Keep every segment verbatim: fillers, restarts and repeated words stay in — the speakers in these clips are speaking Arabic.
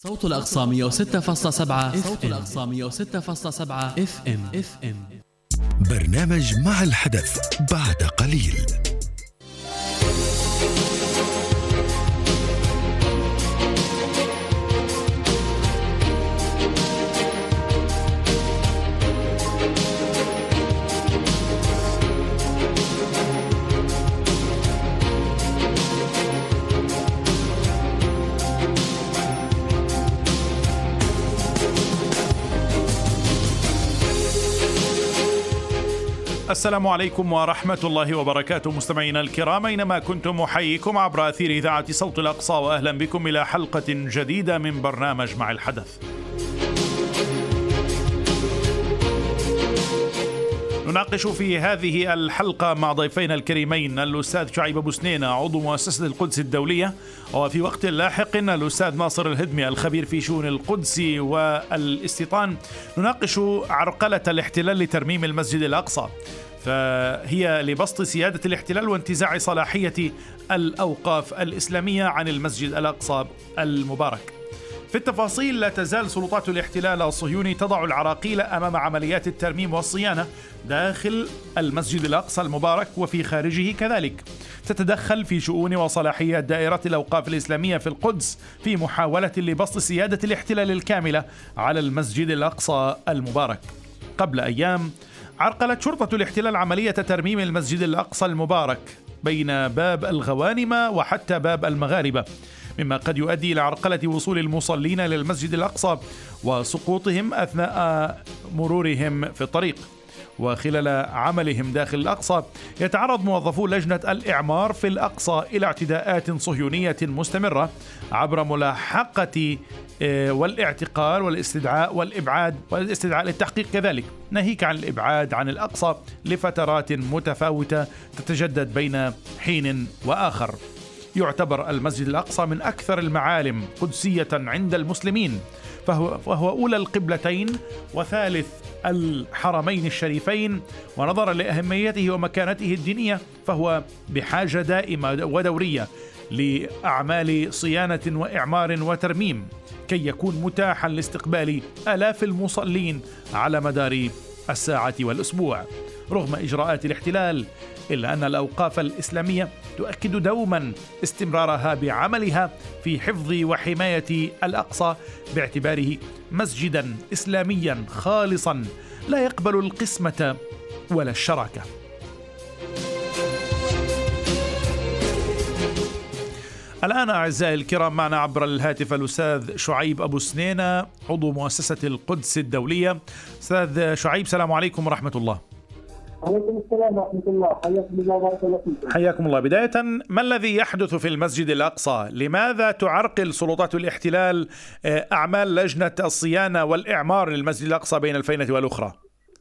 صوت الأقصى مئة وستة فاصلة سبعة صوت الأقصى مئة وستة فاصلة سبعة اف ام اف ام. برنامج مع الحدث بعد قليل. السلام عليكم ورحمة الله وبركاته مستمعينا الكرام أينما كنتم، أحييكم عبر أثير إذاعة صوت الأقصى، وأهلا بكم إلى حلقة جديدة من برنامج مع الحدث. نناقش في هذه الحلقة مع ضيفينا الكريمين الأستاذ شعيب أبو سنينة عضو مؤسسة القدس الدولية، وفي وقت لاحق الأستاذ ناصر الهدمي الخبير في شؤون القدس والاستيطان. نناقش عرقلة الاحتلال لترميم المسجد الأقصى، فهي لبسط سيادة الاحتلال وانتزاع صلاحية الأوقاف الإسلامية عن المسجد الأقصى المبارك. في التفاصيل، لا تزال سلطات الاحتلال الصهيوني تضع العراقيل أمام عمليات الترميم والصيانة داخل المسجد الأقصى المبارك وفي خارجه كذلك. تتدخل في شؤون وصلاحيات دائرة الأوقاف الإسلامية في القدس في محاولة لبسط سيادة الاحتلال الكاملة على المسجد الأقصى المبارك. قبل أيام عرقلت شرطة الاحتلال عملية ترميم المسجد الأقصى المبارك بين باب الغوانم وحتى باب المغاربة، مما قد يؤدي إلى عرقلة وصول المصلين للمسجد الأقصى وسقوطهم أثناء مرورهم في الطريق. وخلال عملهم داخل الأقصى يتعرض موظفو لجنة الإعمار في الأقصى إلى اعتداءات صهيونية مستمرة عبر ملاحقة والاعتقال والاستدعاء والإبعاد والاستدعاء للتحقيق كذلك، ناهيك عن الإبعاد عن الأقصى لفترات متفاوتة تتجدد بين حين وآخر. يعتبر المسجد الأقصى من أكثر المعالم قدسية عند المسلمين، فهو, فهو أولى القبلتين وثالث الحرمين الشريفين، ونظرا لأهميته ومكانته الدينية فهو بحاجة دائمة ودورية لأعمال صيانة وإعمار وترميم كي يكون متاحا لاستقبال آلاف المصلين على مدار الساعة والأسبوع. رغم إجراءات الاحتلال، إلا أن الأوقاف الإسلامية تؤكد دوما استمرارها بعملها في حفظ وحماية الأقصى باعتباره مسجدا إسلاميا خالصا لا يقبل القسمة ولا الشراكة. الآن أعزائي الكرام معنا عبر الهاتف الأستاذ شعيب أبو سنينة عضو مؤسسة القدس الدولية. أستاذ شعيب، السلام عليكم ورحمة الله. عليكم السلام ورحمة الله، حياكم الله وبارك الله فيكم. حياكم الله. بداية، ما الذي يحدث في المسجد الأقصى؟ لماذا تعرقل سلطات الاحتلال أعمال لجنة الصيانة والإعمار للمسجد الأقصى بين الفينة والأخرى؟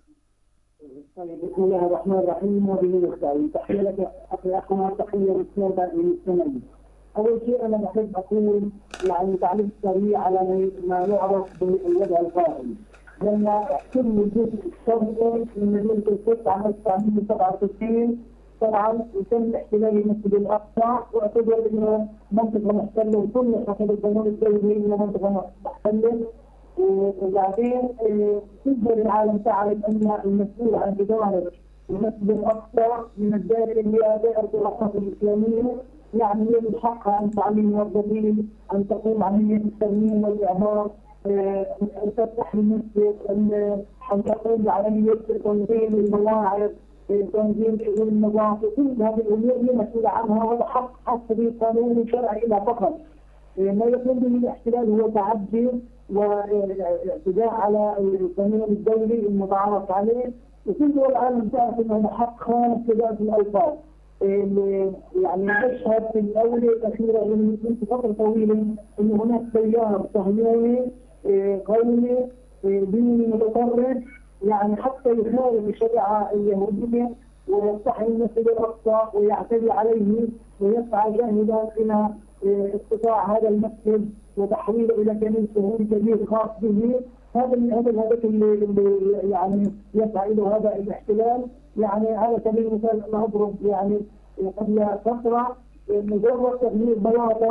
بسم الله الرحمن الرحيم، وبه نستعين. تحية لك أخي أخونا، تحية للمستمعين. أول شيء أنا أحب أقول يعني تعليق سريع على ما يعرف بالوضع القائم. لما كل الجزء الشرقي من مدينة القدس عام ألف وتسعمئة وسبعة وستين طبعا يتم احتلال المسجد الأقصى، واعتبر إنه منطقة محتلة وكل حسب القانون الدولي إنه منطقة محتلة. وبعدين تجبر العالم تعرف أن المسؤول عن إدارة المسجد الأقصى من الدائرة اللي هي دائرة الأوقاف الإسلامية، يعني هي من حقها أن تعلم الموظفين أن تقوم عملية الترميم والإعمار، أن تفتح المسجد، أن تقوم بعملية تنظيم المواعظ، تنظيم شؤون النظافة، كل هذه الأمور هي مسؤولة عنها، وهذا حق حسب القانون الشرعي إلى فقط. ما يقوم به الاحتلال هو تعدي واعتداء على القانون الدولي المتعارف عليه، وكل دول العالم تعرف أنه حق خاص لذات الأوقاف. يعني نشهد في الأولى الأخيرة من فترة طويلة أن هناك تيار صهيوني قومي ديني متطرف، يعني حتى يخالف الشريعة اليهودية ويستحي المسجد الأقصى ويعتدي عليه، ويسعى جاهدا إلى استطاع هذا المسجد وتحويله إلى كنيسة كبير خاص به. هذا هذا الهدف اللي يعني يسعى له هذا الاحتلال. يعني على سبيل المثال أنا أضرب يعني قبل فترة مجرد تغيير بلاطة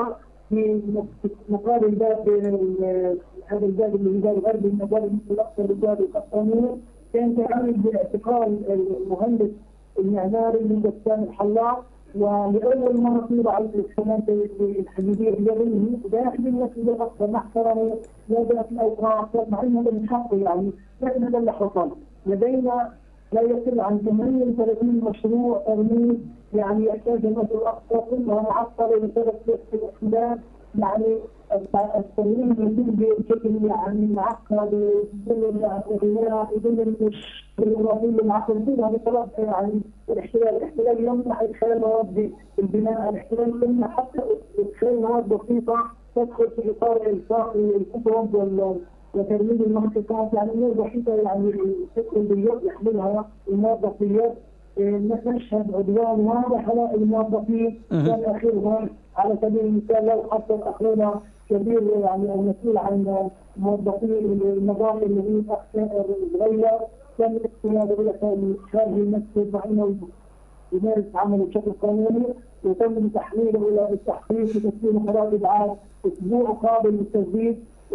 في مقابل الباب بين هذا الباب اللي هو الغربي المقابل المسجد الاقصى بالباب القطامي، كان تعمل باعتقال المهندس المعماري من بسام الحلاق، ولاول مره تضع الكلام الحديديه اليدويه داخل المسجد الاقصى مع احترامي لجنه الاوقاف، مع انه من حقه يعني، لكن هذا اللي حصل. لدينا لا يقل عن ثمانية وثلاثين مشروع ترميم يعني يحتاج المسجد الاقصى كلها معطله بسبب الاختلاف، يعني الترميم يتم بشكل يعني معقد يدل على الغناء يدل بالوظيفه المعقده كلها بسبب يعني الاحتلال، الاحتلال يمنع ادخال مواد البناء، الاحتلال يمنع حتى ادخال مواد بسيطه تدخل في اطار الصاق الكتب وترميم المنطقات، يعني امور بسيطه يعني تدخل باليد يحملها الموظفين. نشهد عدوان واضح على الموظفين كان اخرهم على سبيل المثال لو حصل اخونا كبير يعني المسؤول عن موظفين النظام اللي هي الاقسام الصغير كان الاستناد الى خارج المسجد مع انه يمارس عمله بشكل قانوني، وتم تحويله الى التحقيق وتسليم قرار ابعاد اسبوع قابل للتجديد.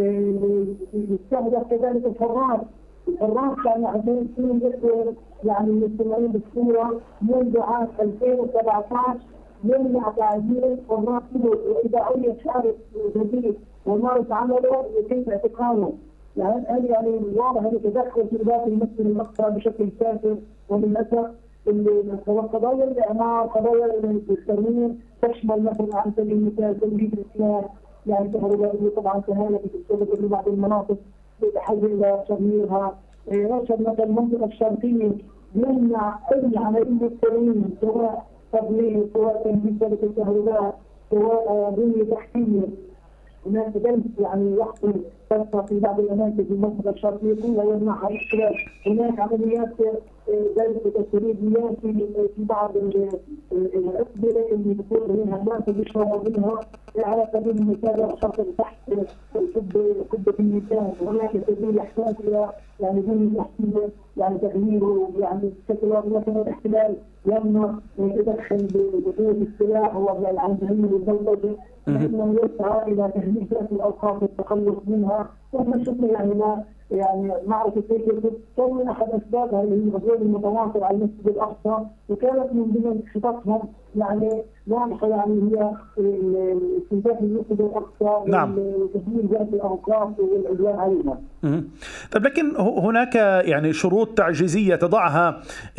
يستهدف كذلك الحراس، الحراس كانوا عشان يكونوا يعني مستمرين بالصوره منذ عام ألفين وسبعة عشر يمنع تعديل حراس واذا عين شارع جديد ومارس عمله يتم اعتقاله. يعني هذا يعني واضح انه تدخل في اداره المسجد الاقصى بشكل كافر، وللاسف قضايا الاعمار قضايا الترميم تشمل مثلا عن سبيل المثال تنجيد الاسلام، يعني كهربائيه طبعا تهالكت بسبب في بعض المناطق بحاجه الى تغييرها. رشد مثلا المنطقه الشرقيه يمنع اي عمليه ترميم سواء تبليط سواء تنجيد شبكه الكهرباء سواء بنيه تحتيه. هناك جلس يعني يحصل فرصه في بعض الاماكن في المنطقه الشرقيه كلها يمنعها الاختلاف. هناك عمليات جلس تسريبيات في بعض الاسبله اللي بتكون منها الناس بيشربوا منها، على سبيل المثال شرط تحت كبه كبه الميزان، هناك سبيل يحتاج الى يعني بنيه تحتيه يعني تغييره يعني بشكل واضح. مثلا الاحتلال يمنع يتدخل بقوه السلاح عن تهيئ البلطجه، نحن يسعى الى تهديد الاوقاف والتخلص منها. وما شفنا يعني ما يعني معركه هيك كان احد اسبابها اللي هي الغزو المتواصل على المسجد الاقصى، وكانت من ضمن خططهم يعني واضحه يعني هي استنزاف المسجد الاقصى وتهديد ذات الاوقاف والعدوان عليها. طيب لكن هناك يعني شروط تعجيزيه تضعها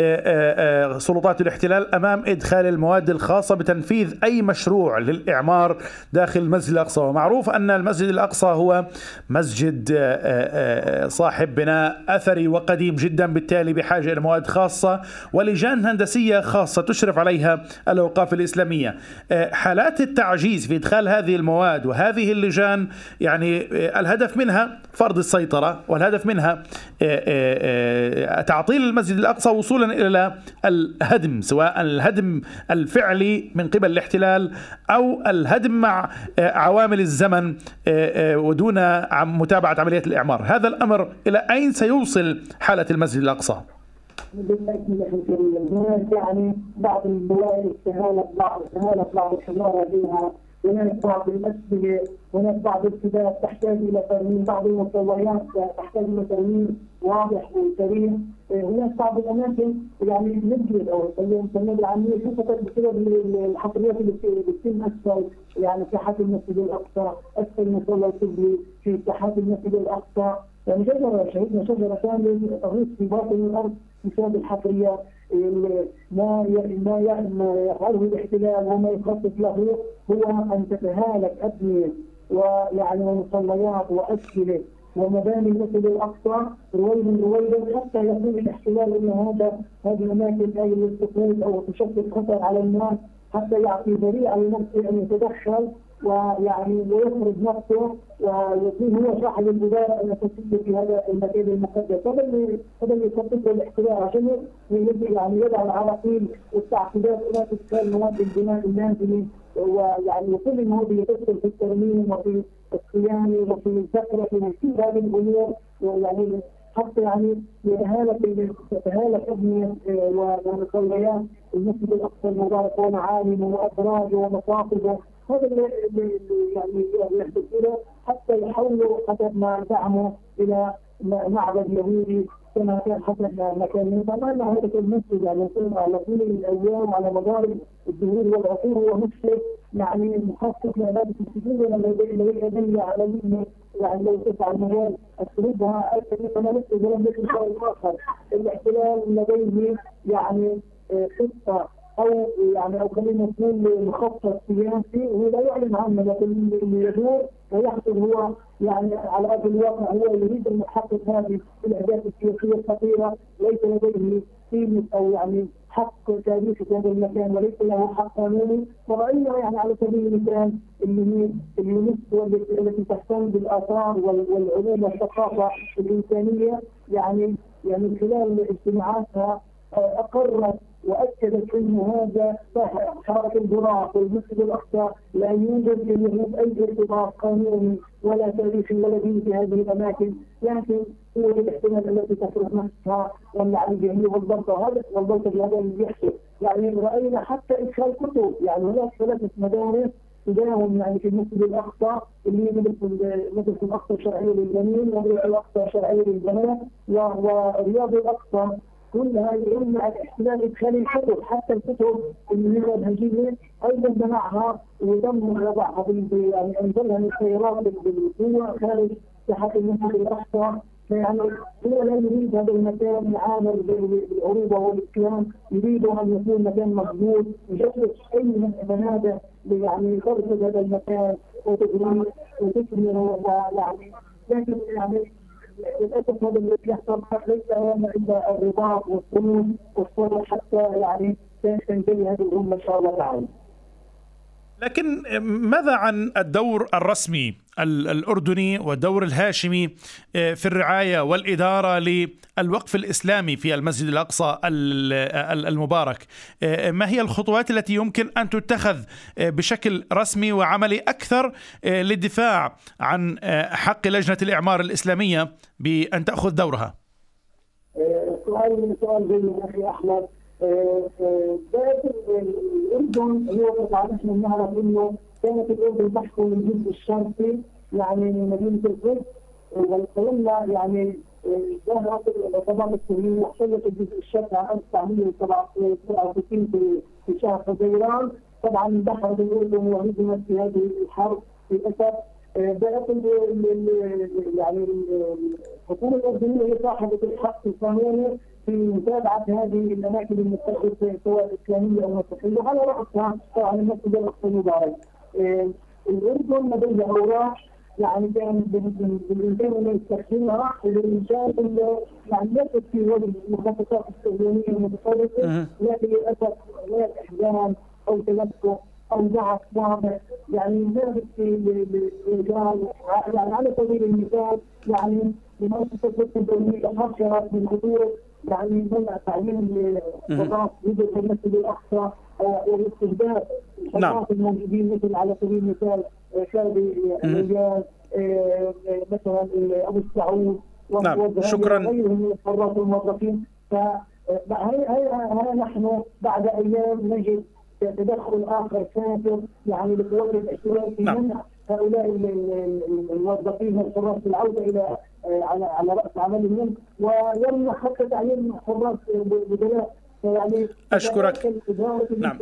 سلطات الاحتلال امام ادخال المواد الخاصه بتنفيذ اي مشروع للاعمار داخل المسجد الاقصى، ومعروف ان المسجد الاقصى هو مسجد صاحب بناء اثري وقديم جدا، بالتالي بحاجه الى مواد خاصه ولجان هندسيه خاصه تشرف عليها الاوقاف الاسلاميه. حالات التعجيز في ادخال هذه المواد وهذه اللجان يعني الهدف منها فرض السيطره، والهدف منها تعطيل المسجد الاقصى وصولا الى الهدم، سواء الهدم الفعلي من قبل الاحتلال او الهدم مع عوامل الزمن ودون متابعه عمليات الاعمار. هذا الامر الى اين سيوصل حاله المسجد الاقصى؟ هناك يعني بعض البلاد استهانت بعض استهانت بعض الحضاره بها، هناك بعض الأسئلة، هناك بعض الكتاب تحتاج إلى ترميم، بعض المصورات تحتاج إلى ترميم واضح وسريع. هناك بعض الأماكن يعني نجد أو نسميها بالعامية حصلت بسبب الحفريات اللي بتتم أسفل يعني ساحات المسجد الأقصى، أسفل مصلى القبلي في ساحات المسجد الأقصى، يعني شجرة شهدنا شجرة كاملة تغيث في باطن الأرض بسبب الحفريات. ما ما يفعله الاحتلال وما يخطط له هو أن تتهالك أبنية ويعني مصليات وأسفلة ومباني المسجد الأقصى رويدا رويدا حتى يقول الاحتلال أن هذا هذه الأماكن أي للسقوط أو تشكل خطر على الناس، حتى يعطي ذريعة لنفسه أن يتدخل ويعني ويخرج نفسه ويكون هو صاحب البداية الأساسية في هذا المكان المقدس. هذا اللي هذا اللي يخطط الاحتلال عشان يعني يضع العراقيل والتعقيدات هناك إدخال مواد البناء المنزلي، ويعني كل المواد اللي تدخل في الترميم وفي الصيانة وفي الزخرفة وفي هذه الأمور، يعني حتى يعني يتهالك يتهالك أبنية ومصليات المسجد الأقصى المبارك ومعالمه وأبراجه ومصاطبه هذا اللي يعني يحدث له حتى يحولوا حسب ما زعموا الى معبد يهودي كما كان حسب ما كان. طبعا هذا المسجد يعني يكون على طول الايام على مدار الدهور والعصور هو مسجد يعني مخصص لعباده السجود، ولما يدل ادله على انه يعني لو تسعى المواد اسلوبها فانا مثل ولم يكن شيء اخر. الاحتلال لديه يعني خطه او يعني او خلينا نقول مخطط سياسي ولا يعلن عنه، لكن اللي يدور ويحصل هو يعني على ارض الواقع هو يريد ان يحقق هذه الاهداف السياسيه الخطيره. ليس لديه قيمه او يعني حق تاريخي في هذا المكان وليس له حق قانوني. وراينا يعني على سبيل المثال اللي هي اليونسكو التي تهتم بالاثار والعلوم والثقافه الانسانيه يعني يعني خلال اجتماعاتها اقرت واكدت ان هذا حركه البراق والمسجد الاقصى لا يوجد لليهود اي ارتباط قانوني ولا تاريخي ولا ديني في هذه الاماكن، لكن هو الاحتمال التي تفرض نفسها والعلميه والضبط وهذا والضبط هذا اللي بيحصل. يعني راينا حتى ادخال كتب، يعني هناك ثلاثه مدارس تداوم يعني في المسجد الاقصى اللي هي مدرسه الاقصى الشرعيه للبنين ومدرسه الاقصى الشرعيه للبنات ورياض الاقصى، كل هذه إما الاحتلال إدخال الكتب حتى الكتب اللي هي منهجية أيضا منعها وتم وضعها يعني أنزلها من السيارات بالقوة خارج ساحة المسجد الأقصى. يعني هو لا يريد هذا المكان يعامل بالعروبة والإسلام، يريد أن يكون مكان مضبوط يجسد أي من المنابع يعني ترصد هذا المكان وتدميره وتكمله يعني. لكن يعني للاسف هذا الذي يحصل ليس الا الرباط والصمود والصلح حتى يعني تنتهي هذه الامه ان شاء الله تعالى. لكن ماذا عن الدور الرسمي الأردني والدور الهاشمي في الرعاية والإدارة للوقف الإسلامي في المسجد الأقصى المبارك؟ ما هي الخطوات التي يمكن أن تتخذ بشكل رسمي وعملي أكثر للدفاع عن حق لجنة الإعمار الإسلامية بأن تأخذ دورها؟ سؤال سؤال جيد أخي أحمد. الأردن هو طبعا نحن نعرف إنه كانت الأردن تحكم الجزء الشرقي يعني من مدينة القدس، وقلنا يعني ظهرت العصابات السورية واحتلت الجزء الشرقي عام ألف وتسعمئة وسبعة وستين في شهر حزيران. طبعا دخلت الأردن وهزمت في هذه الحرب للأسف. بقت يعني الحكومة الأردنية هي صاحبة الحق القانوني في متابعة هذه الأماكن المستهدفة سواء إسلامية أو مسيحية، وعلى رأسها طبعا المسجد الأقصى المبارك. الأردن لديها أوراق يعني كان بالإمكان أن يستخدمها وبالإمكان أن يعني يثبت في وجه المخططات الصهيونية المتطرفة، لكن للأسف هناك إحجام أو تلكؤ أو ضعف واضح يعني ذلك في الرجال. يعني على سبيل المثال يعني لمؤسسة الوقف الدولية حذرت من خطورة يعني منع تعيين وظائف جزء في المسجد الأقصى والاستهداف الحراس الموجودين مثل على سبيل المثال شادي الرجال مثلا أبو السعود وغيرهم من الحراس الموظفين. فهي نحن بعد أيام نجد تدخل آخر سافر يعني لقوات الاحتلال في منع هؤلاء الموظفين والحراس العودة إلى على على رأس عملهم ويمنع حتى تعيين حراس بدلاء. يعني أشكرك. نعم.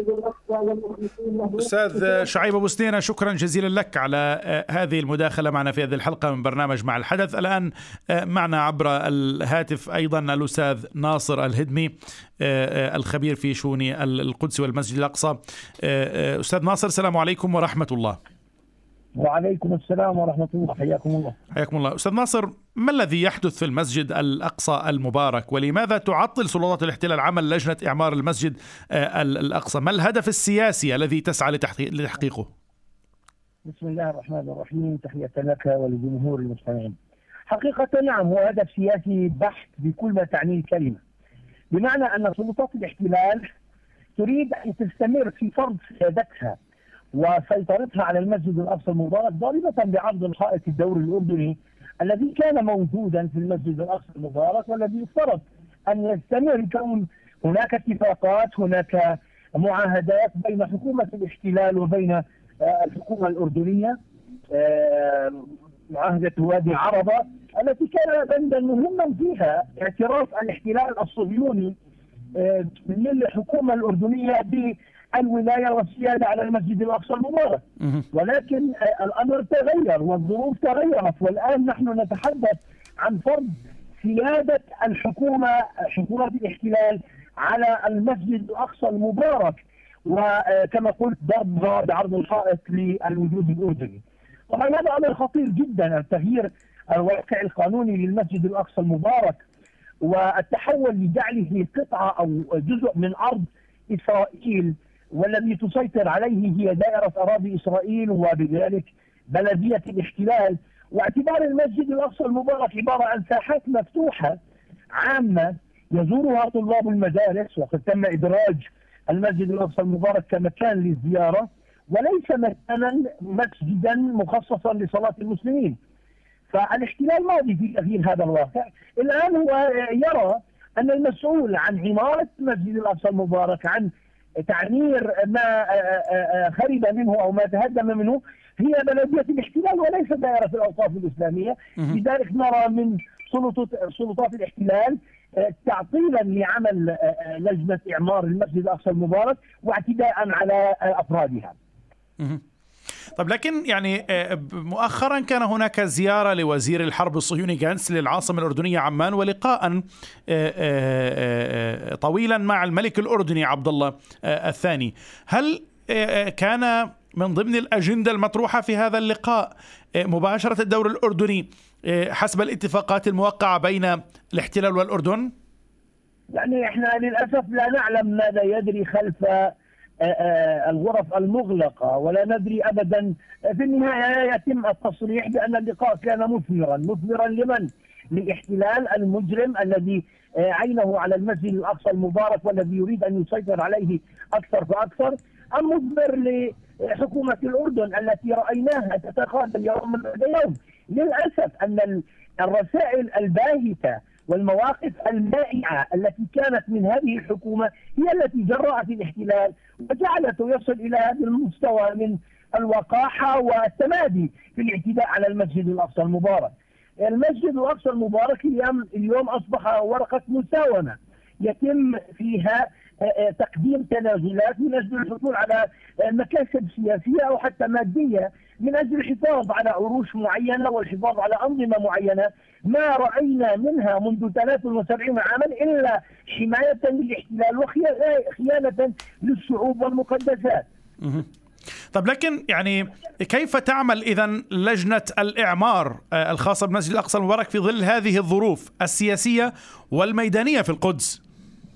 أستاذ شعيب أبو سنينة، شكرا جزيلا لك على هذه المداخلة معنا في هذه الحلقة من برنامج مع الحدث. الآن معنا عبر الهاتف أيضا الأستاذ ناصر الهدمي الخبير في شؤون القدس والمسجد الأقصى. أستاذ ناصر، السلام عليكم ورحمة الله. وعليكم السلام ورحمة الله، حياكم الله. حياكم الله. أستاذ ناصر، ما الذي يحدث في المسجد الأقصى المبارك، ولماذا تعطل سلطات الاحتلال عمل لجنة إعمار المسجد الأقصى؟ ما الهدف السياسي الذي تسعى لتحقيقه؟ بسم الله الرحمن الرحيم، تحية لك ولجمهور المستمعين. حقيقة نعم، هو هدف سياسي بحت بكل ما تعنيه الكلمة، بمعنى أن سلطات الاحتلال تريد أن تستمر في فرض سيادتها وسيطرتها على المسجد الأقصى المبارك، ضاربة بعرض الحائط الدوري الأردني الذي كان موجودا في المسجد الأقصى المبارك، والذي يفترض أن يستمر كون هناك اتفاقات، هناك معاهدات بين حكومة الاحتلال وبين الحكومة الأردنية معاهدة وادي عربة التي كان بندا مهما فيها اعتراف الاحتلال الصهيوني للحكومة الأردنية بالولاية والسيادة على المسجد الأقصى المبارك. ولكن الأمر تغير والظروف تغيرت، والآن نحن نتحدث عن فرض سيادة الحكومة حكومة الاحتلال على المسجد الأقصى المبارك، وكما قلت ضربها بعرض الحائط للوجود الأردني. طبعا هذا أمر خطير جدا، التغيير الواقع القانوني للمسجد الأقصى المبارك والتحول لجعله قطعة أو جزء من أرض إسرائيل، والذي تسيطر عليه هي دائرة أراضي إسرائيل وبذلك بلدية الاحتلال، واعتبار المسجد الأقصى المبارك عبارة عن ساحات مفتوحة عامة يزورها طلاب المدارس، وقد تم إدراج المسجد الأقصى المبارك كمكان للزيارة وليس مكانا مسجدا مخصصا لصلاة المسلمين. فالاحتلال ماضي في تغيير هذا الواقع. الآن هو يرى أن المسؤول عن عمارة مسجد الأقصى المبارك، عن تعمير ما خرب منه أو ما تهدم منه، هي بلدية الاحتلال وليس دائرة الأوقاف الإسلامية. لذلك نرى من سلطات الاحتلال تعطيلا لعمل لجنة إعمار المسجد الأقصى المبارك واعتداء على أفرادها. طيب، لكن يعني مؤخرا كان هناك زيارة لوزير الحرب الصهيوني جانس للعاصمة الأردنية عمان، ولقاء طويلا مع الملك الأردني عبد الله الثاني. هل كان من ضمن الأجندة المطروحة في هذا اللقاء مباشرة الدور الأردني حسب الاتفاقات الموقعة بين الاحتلال والأردن؟ يعني احنا للأسف لا نعلم ماذا يجري خلف الغرف المغلقة، ولا ندري أبدا. في النهاية يتم التصريح بأن اللقاء كان مثمرا. مثمرا لمن؟ للاحتلال المجرم الذي عينه على المسجد الأقصى المبارك والذي يريد أن يسيطر عليه أكثر فأكثر، أم مثمر لحكومة الأردن التي رأيناها تتقادم يوم بعد يوم؟ للأسف أن الرسائل الباهتة والمواقف المائعة التي كانت من هذه الحكومة هي التي جرأت الاحتلال وجعلته يصل إلى هذا المستوى من الوقاحة والتمادي في الاعتداء على المسجد الأقصى المبارك. المسجد الأقصى المبارك اليوم, اليوم أصبح ورقة مساومة يتم فيها تقديم تنازلات من أجل الحصول على مكاسب سياسية أو حتى مادية، من أجل الحفاظ على عروش معينة والحفاظ على أنظمة معينة ما رأينا منها منذ ثلاث وسبعين عاما إلا حماية للاحتلال وخيانة للشعوب والمقدسات. طب لكن يعني كيف تعمل إذن لجنة الإعمار الخاصة بالمسجد الأقصى المبارك في ظل هذه الظروف السياسية والميدانية في القدس؟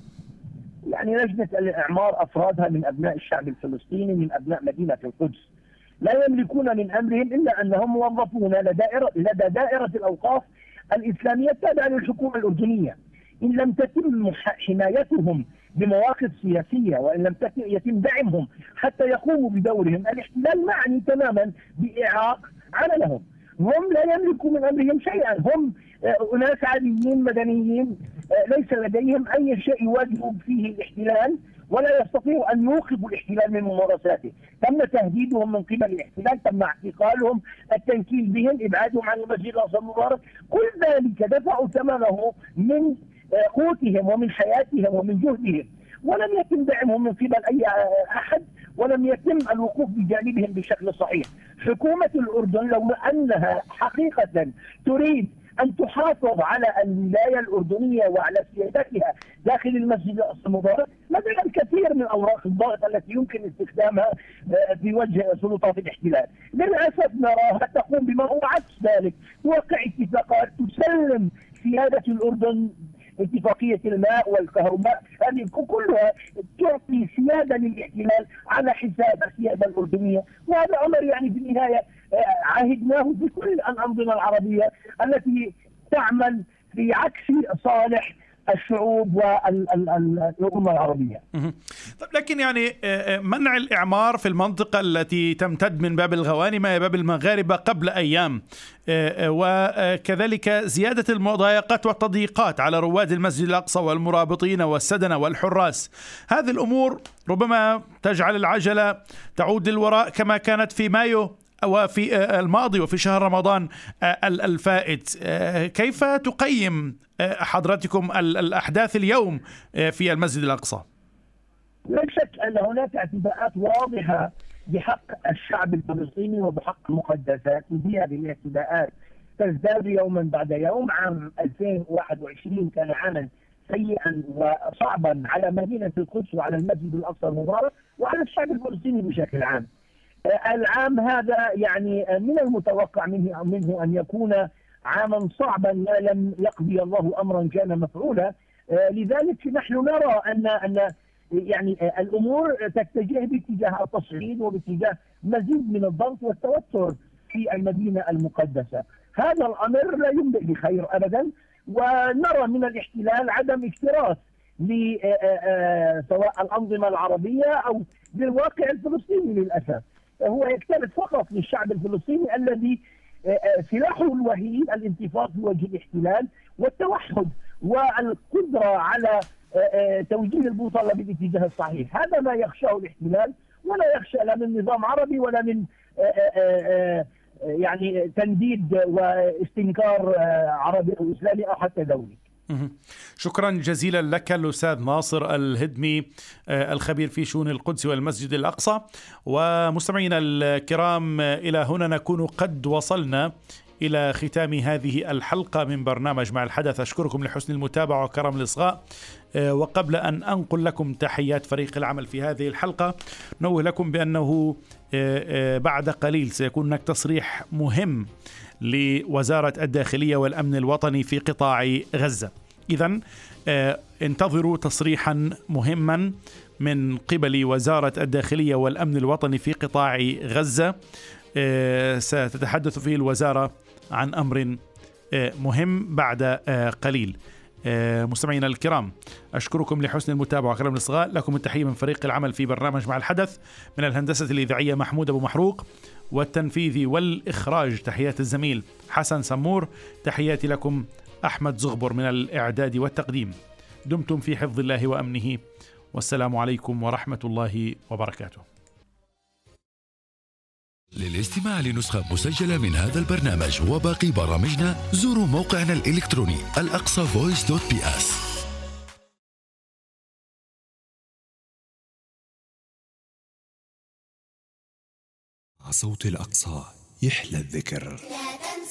يعني لجنة الإعمار أفرادها من أبناء الشعب الفلسطيني، من أبناء مدينة القدس، لا يملكون من أمرهم إلا أنهم موظفون لدى دائرة الأوقاف الإسلامية التابعة للحكومة الأردنية. إن لم تتم حمايتهم بمواقف سياسية وإن لم يتم دعمهم حتى يقوموا بدورهم، الاحتلال معني تماما بإعاق عملهم. هم لا يملكوا من أمرهم شيئا، هم أناس عاديين مدنيين ليس لديهم أي شيء يواجهوا فيه الاحتلال، ولا يستطيعوا أن يوقفوا الاحتلال من ممارساته. تم تهديدهم من قبل الاحتلال، تم اعتقالهم، التنكيل بهم، إبعادهم عن المسجد الأقصى المبارك. كل ذلك دفعوا ثمنه من قوتهم ومن حياتهم ومن جهدهم، ولم يتم دعمهم من قبل أي أحد، ولم يتم الوقوف بجانبهم بشكل صحيح. حكومة الأردن لو أنها حقيقة تريد أن تحافظ على الولاية الأردنية وعلى سيادتها داخل المسجد الأقصى المبارك لديها الكثير من أوراق الضغط التي يمكن استخدامها في وجه سلطات الاحتلال. للأسف نراها تقوم بما هو عكس ذلك، توقع اتفاقات تسلم سيادة الأردن، اتفاقية الماء والكهرباء، هذه كلها تعطي سيادة للاحتلال على حساب السيادة الأردنية. وهذا أمر يعني في النهاية عاهدناه في كل الأنظمة العربية التي تعمل في عكس صالح الشعوب والأمة العربية. طيب لكن يعني منع الإعمار في المنطقة التي تمتد من باب الغوانم إلى باب المغاربة قبل أيام، وكذلك زيادة المضايقات والتضييقات على رواد المسجد الأقصى والمرابطين والسدنة والحراس، هذه الأمور ربما تجعل العجلة تعود للوراء كما كانت في مايو وفي الماضي وفي شهر رمضان الفائت. كيف تقيم حضرتكم الأحداث اليوم في المسجد الأقصى؟ لا شك أن هناك اعتداءات واضحة بحق الشعب الفلسطيني وبحق المقدسات، وهذه الاعتداءات تزداد يوما بعد يوم. عام ألفين وواحد وعشرين كان عاما سيئا وصعبا على مدينة القدس وعلى المسجد الأقصى المبارك وعلى الشعب الفلسطيني بشكل عام. العام هذا يعني من المتوقع منه منه أن يكون عاما صعبا ما لم يقضي الله أمرا كان مفعولا. لذلك نحن نرى أن أن يعني الأمور تتجه باتجاه التصعيد وباتجاه مزيد من الضغط والتوتر في المدينة المقدسة. هذا الأمر لا ينبئ بخير أبدا، ونرى من الاحتلال عدم اكتراث سواء الأنظمة العربية أو بالواقع الفلسطيني للأسف. هو يكترث فقط للشعب الفلسطيني الذي سلاحه الوحيد الانتفاض في وجه الاحتلال والتوحد والقدرة على توجيه البوصلة بالاتجاه الصحيح. هذا ما يخشاه الاحتلال، ولا يخشى لا من نظام عربي ولا من يعني تنديد واستنكار عربي أو إسلامي أو حتى دولي. شكرا جزيلا لك الأستاذ ناصر الهدمي الخبير في شؤون القدس والمسجد الأقصى. ومستمعينا الكرام، إلى هنا نكون قد وصلنا إلى ختام هذه الحلقة من برنامج مع الحدث. أشكركم لحسن المتابعة وكرم الإصغاء. وقبل أن أنقل لكم تحيات فريق العمل في هذه الحلقة، نوه لكم بأنه بعد قليل سيكون هناك تصريح مهم لوزارة الداخلية والأمن الوطني في قطاع غزة. إذن انتظروا تصريحا مهما من قبل وزارة الداخلية والأمن الوطني في قطاع غزة. ستتحدث فيه الوزارة عن أمر مهم بعد قليل. مستمعينا الكرام، أشكركم لحسن المتابعة وكرم الإصغاء. لكم التحية من فريق العمل في برنامج مع الحدث، من الهندسة الإذاعية محمود أبو محروق، والتنفيذ والإخراج تحيات الزميل حسن سمور. تحياتي لكم أحمد زغبر من الإعداد والتقديم. دمتم في حفظ الله وأمنه، والسلام عليكم ورحمة الله وبركاته. للاستماع لنسخة مسجلة من هذا البرنامج وباقي برامجنا زوروا موقعنا الإلكتروني الأقصى فويس دوت بي اس. صوت الأقصى يحلى الذكر.